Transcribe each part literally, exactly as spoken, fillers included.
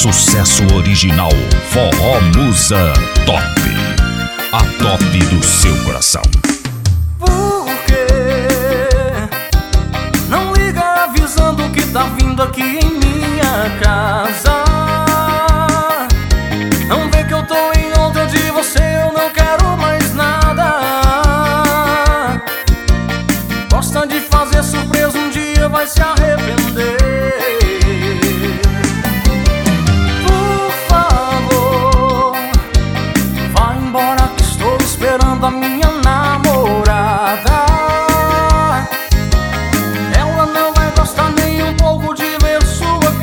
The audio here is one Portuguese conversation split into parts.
Sucesso original Forró Musa Top. A top do seu coração. Por quê? Não liga avisando que tá vindo aqui em minha casa. Não vê que eu tô em outra de você, eu não quero mais nada. Gosta de fazer surpresa, um dia vai se arrepender. Esperando a minha namorada. Ela não vai gostar nem um pouco de ver sua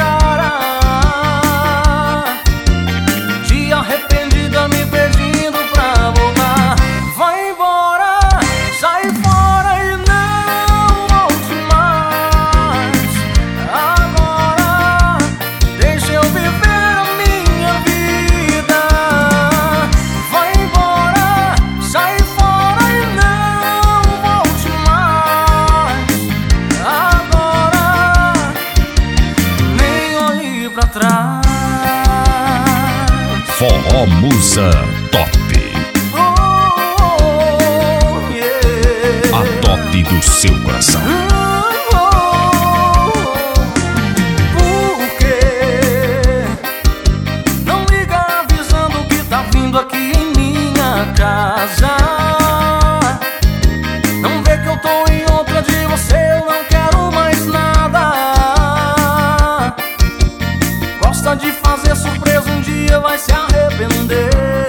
cara, de arrependida me pedindo pra voltar. Vai embora, sai fora e não volte mais. Agora deixa eu viver a minha vida. Vai embora, sai fora e não volte mais. Agora nem olhe pra trás. Forró Musa Top. Oh, yeah. A top do seu coração. Oh, por quê? Não liga avisando que tá vindo aqui em minha casa. Não vê que eu tô em outra de você, eu não quero mais nada. Gosta de fazer surpresa, um dia vai se arrepender.